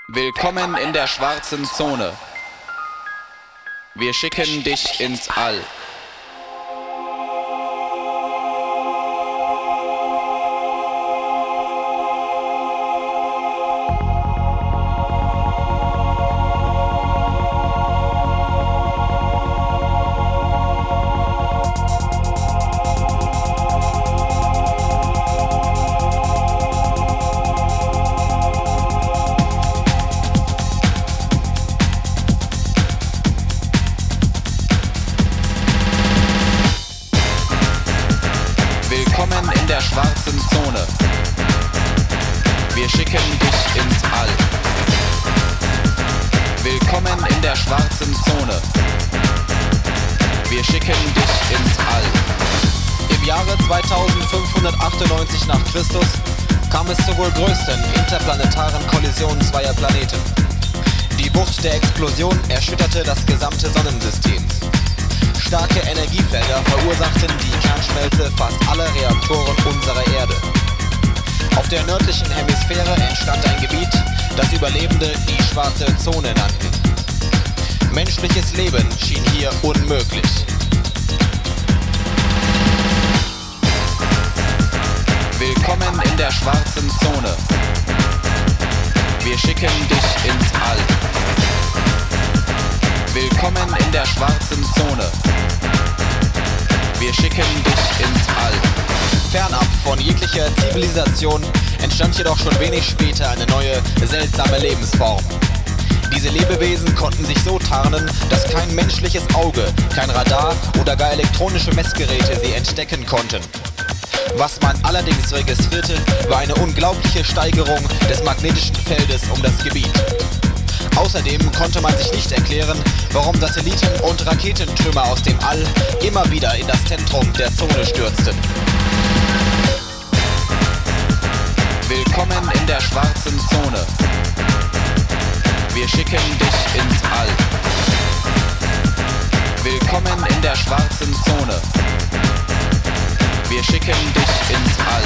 Willkommen in der schwarzen Zone. Wir schicken dich ins All. Willkommen in der schwarzen Zone. Wir schicken dich ins All. Willkommen in der schwarzen Zone. Wir schicken dich ins All. Im Jahre 2598 nach Christus kam es zur wohl größten interplanetaren Kollision zweier Planeten. Die Wucht der Explosion erschütterte das gesamte Sonnensystem. Starke Energiefelder verursachten die Kernschmelze fast aller Reaktoren unserer Erde. Auf der nördlichen Hemisphäre entstand ein Gebiet, das Überlebende die schwarze Zone nannten. Menschliches Leben schien hier unmöglich. Willkommen in der schwarzen Zone. Wir schicken dich ins All. Willkommen in der schwarzen Zone. Wir schicken dich ins All. Fernab von jeglicher Zivilisation entstand jedoch schon wenig später eine neue, seltsame Lebensform. Diese Lebewesen konnten sich so tarnen, dass kein menschliches Auge, kein Radar oder gar elektronische Messgeräte sie entdecken konnten. Was man allerdings registrierte, war eine unglaubliche Steigerung des magnetischen Feldes um das Gebiet. Außerdem konnte man sich nicht erklären, warum Satelliten und Raketentrümmer aus dem All immer wieder in das Zentrum der Zone stürzten. Willkommen in der schwarzen Zone. Wir schicken dich ins All. Willkommen in der schwarzen Zone. Wir schicken dich ins All.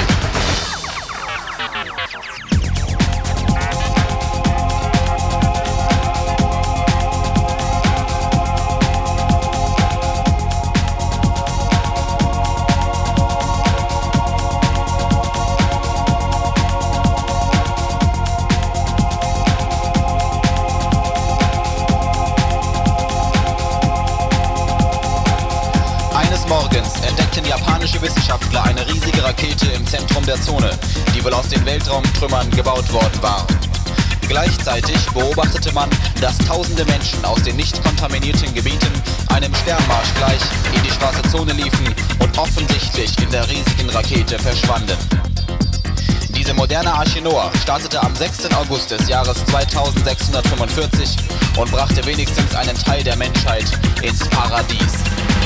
Morgens entdeckten japanische Wissenschaftler eine riesige Rakete im Zentrum der Zone, die wohl aus den Weltraumtrümmern gebaut worden war. Gleichzeitig beobachtete man, dass tausende Menschen aus den nicht kontaminierten Gebieten einem Sternmarsch gleich in die schwarze Zone liefen und offensichtlich in der riesigen Rakete verschwanden. Diese moderne Arche Noah startete am 6. August des Jahres 2645 und brachte wenigstens einen Teil der Menschheit ins Paradies.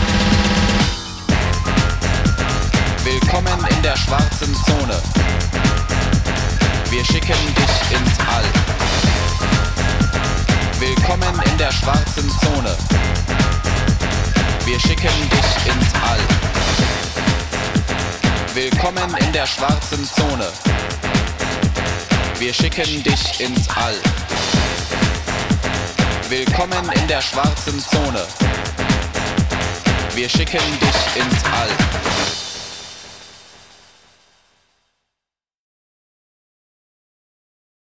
Willkommen in der schwarzen Zone. Wir schicken dich ins All. Willkommen in der schwarzen Zone. Wir schicken dich ins All. Willkommen in der schwarzen Zone. Wir schicken dich ins All. Willkommen in der schwarzen Zone. Wir schicken dich ins All.